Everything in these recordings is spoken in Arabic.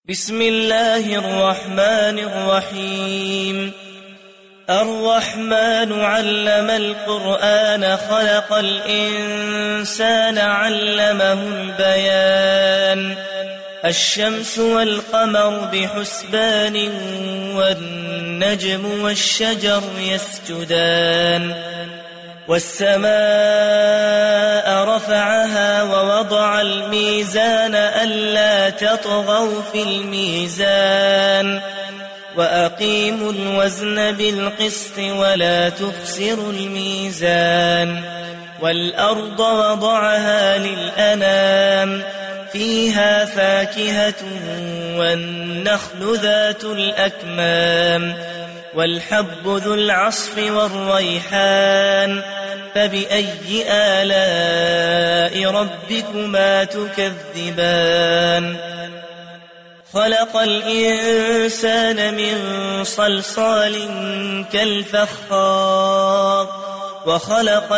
بسم الله الرحمن الرحيم. الرحمن علم القرآن خلق الإنسان علمه البيان. الشمس والقمر بحسبان والنجم والشجر يسجدان. والسماء رفعها ووضع الميزان ألا تطغوا في الميزان وأقيموا الوزن بالقسط ولا تخسروا الميزان. والأرض وضعها للأنام فيها فاكهة والنخل ذات الأكمام والحب ذو العصف والريحان. فبأي آلاء ربكما تكذبان؟ خلق الإنسان من صلصال كالفخار وخلق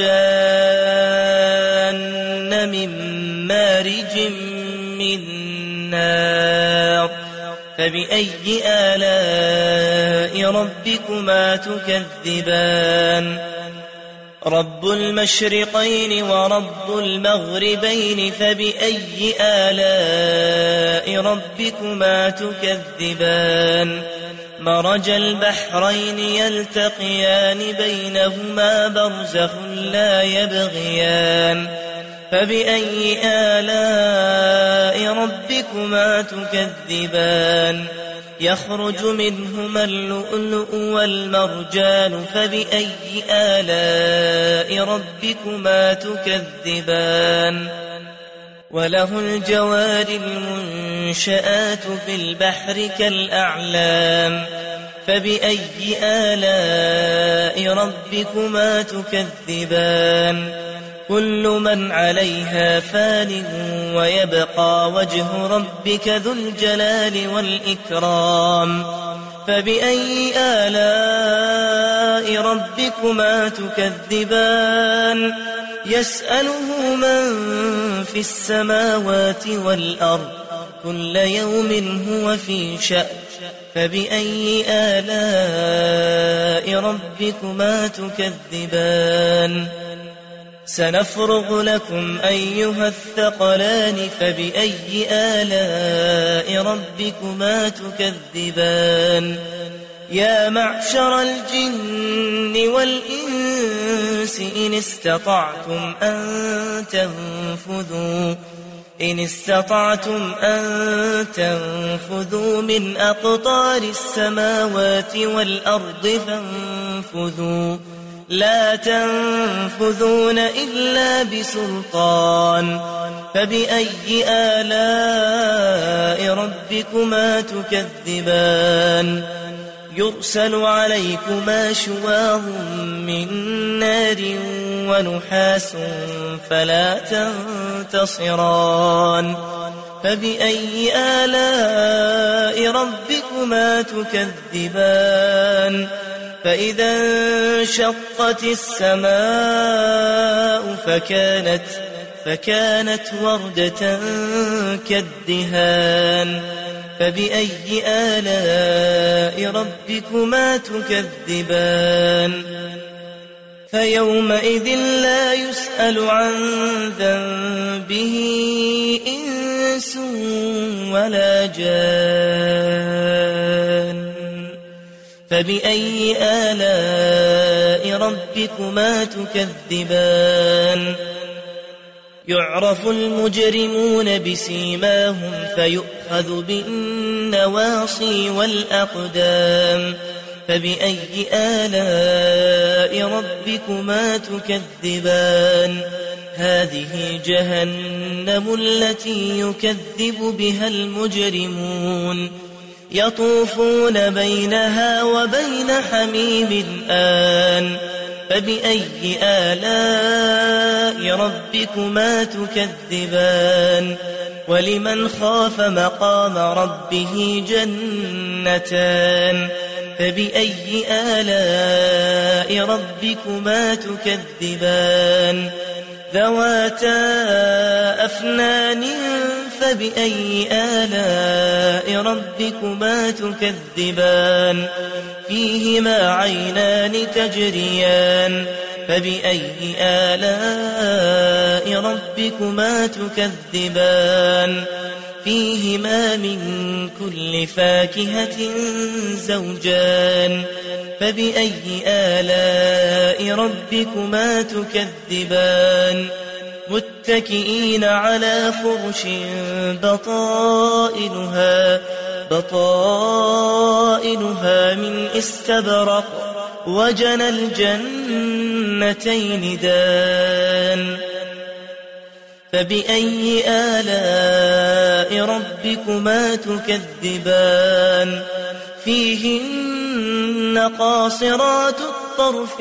الجان من مارج من نار. فبأي آلاء ربكما تكذبان؟ رب المشرقين ورب المغربين. فبأي آلاء ربكما تكذبان؟ مرج البحرين يلتقيان بينهما برزخ لا يبغيان. فبأي آلاء ربكما تكذبان؟ يخرج منهما اللؤلؤ والمرجان. فبأي آلاء ربكما تكذبان؟ وله الجوار المنشآت في البحر كالأعلام. فبأي آلاء ربكما تكذبان؟ كل من عليها فان ويبقى وجه ربك ذو الجلال والإكرام. فبأي آلاء ربكما تكذبان؟ يسأله من في السماوات والأرض كل يوم هو في شأن. فبأي آلاء ربكما تكذبان؟ سنفرغ لكم أيها الثقلان. فبأي آلاء ربكما تكذبان؟ يا معشر الجن والإنس إن استطعتم أن تنفذوا من أقطار السماوات والأرض فانفذوا لا تنفذون إلا بسلطان. فبأي آلاء ربكما تكذبان؟ يرسل عليكما شواظ من نار ونحاس فلا تنتصران. فبأي آلاء ربكما تكذبان؟ فإذا انشقت السماء فكانت وردة كالدهان. فبأي آلاء ربكما تكذبان؟ فيومئذ لا يسأل عن ذنبه إنس ولا جان. فبأي آلاء ربكما تكذبان؟ يعرف المجرمون بسيماهم فيؤخذ بالنواصي والأقدام. فبأي آلاء ربكما تكذبان؟ هذه جهنم التي يكذب بها المجرمون يطوفون بينها وبين حميم آن. فبأي آلاء ربكما تكذبان؟ ولمن خاف مقام ربه جنتان. فبأي آلاء ربكما تكذبان؟ ذواتا أفنان فبأي آلاء ربكما تكذبان فيهما عينان تجريان فبأي آلاء ربكما تكذبان فيهما من كل فاكهة زوجان فبأي آلاء ربكما تكذبان متكئين على فرش بطائنها من استبرق وجنى الجنتين دان فبأي آلاء ربكما تكذبان فيهن قاصرات الطرف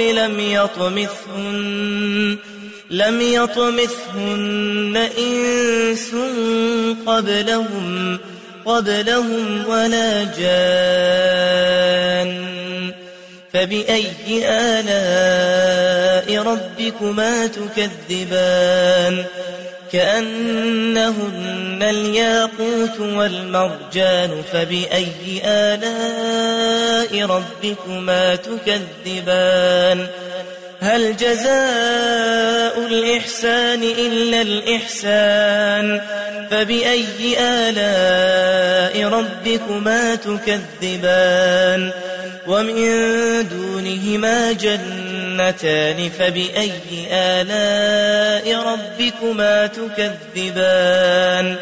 لم يطمثهن إنس قبلهم ولا جان فبأي آلاء ربكما تكذبان كأنهن الياقوت والمرجان فبأي آلاء ربكما تكذبان هل جزاء الإحسان إلا الإحسان فبأي آلاء ربكما تكذبان ومن دونهما جنتان فبأي آلاء ربكما تكذبان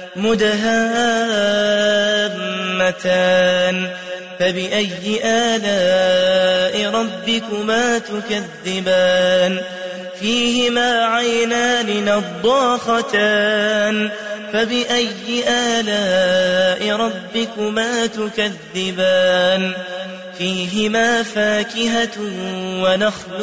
مدهامتان فبأي آلاء ربكما تكذبان فيهما عينان نضاختان فبأي آلاء ربكما تكذبان فيهما فاكهة ونخل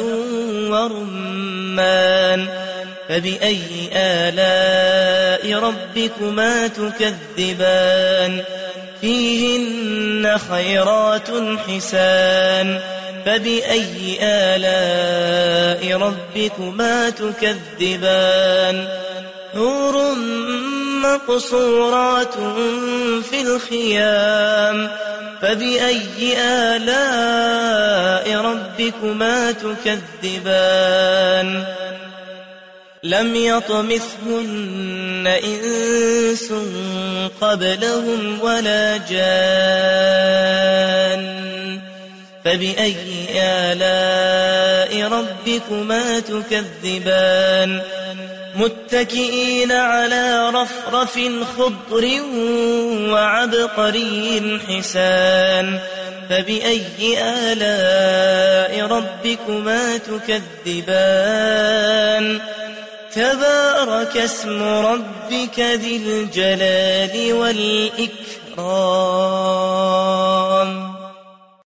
ورمان فبأي آلاء ربكما تكذبان فيهن خيرات حسان فبأي آلاء ربكما تكذبان حور مقصورات في الخيام فبأي آلاء ربكما تكذبان لم يطمثهن إنس قبلهم ولا جان فبأي آلاء ربكما تكذبان متكئين على رفرف خضر وعبقري حسان فبأي آلاء ربكما تكذبان تبارك اسم ربك ذي الجلال والإكرام